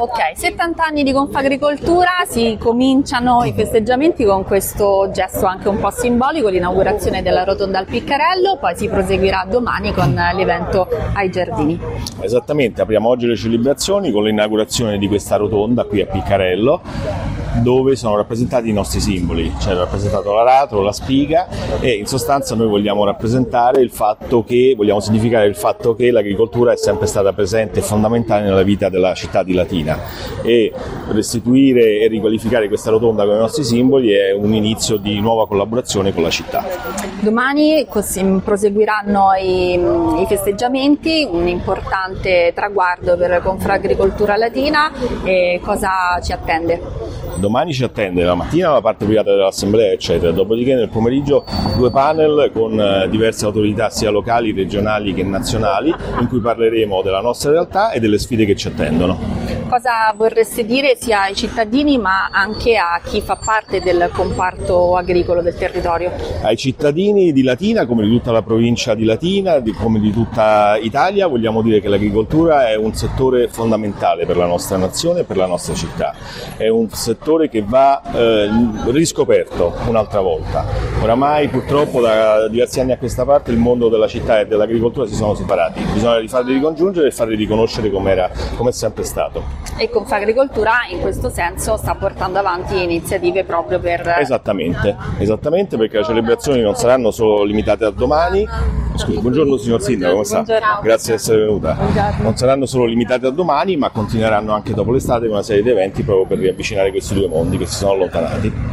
Ok, 70 anni di Confagricoltura, si cominciano i festeggiamenti con questo gesto anche un po' simbolico, l'inaugurazione della rotonda al Piccarello, poi si proseguirà domani con l'evento ai Giardini. Esattamente, apriamo oggi le celebrazioni con l'inaugurazione di questa rotonda qui a Piccarello, dove sono rappresentati i nostri simboli, c'è rappresentato l'aratro, la spiga, e in sostanza noi vogliamo rappresentare vogliamo significare il fatto che l'agricoltura è sempre stata presente e fondamentale nella vita della città di Latina, e restituire e riqualificare questa rotonda con i nostri simboli è un inizio di nuova collaborazione con la città. Domani proseguiranno i festeggiamenti, un importante traguardo per Confagricoltura Latina, e cosa ci attende? Domani ci attende la mattina la parte privata dell'assemblea, eccetera, dopodiché nel pomeriggio 2 panel con diverse autorità sia locali, regionali che nazionali, in cui parleremo della nostra realtà e delle sfide che ci attendono. Cosa vorreste dire sia ai cittadini ma anche a chi fa parte del comparto agricolo del territorio? Ai cittadini di Latina, come di tutta la provincia di Latina, come di tutta Italia, vogliamo dire che l'agricoltura è un settore fondamentale per la nostra nazione e per la nostra città. È un settore che va riscoperto un'altra volta. Oramai purtroppo da diversi anni a questa parte il mondo della città e dell'agricoltura si sono separati. Bisogna farli ricongiungere e farli riconoscere come è sempre stato. E Confagricoltura in questo senso sta portando avanti iniziative proprio per... Esattamente, perché le celebrazioni non saranno solo limitate a domani. Scusi, buongiorno signor Sindaco, come sta? Buongiorno. Grazie di essere venuta. Buongiorno. Non saranno solo limitate a domani, ma continueranno anche dopo l'estate con una serie di eventi proprio per riavvicinare questi due mondi che si sono allontanati.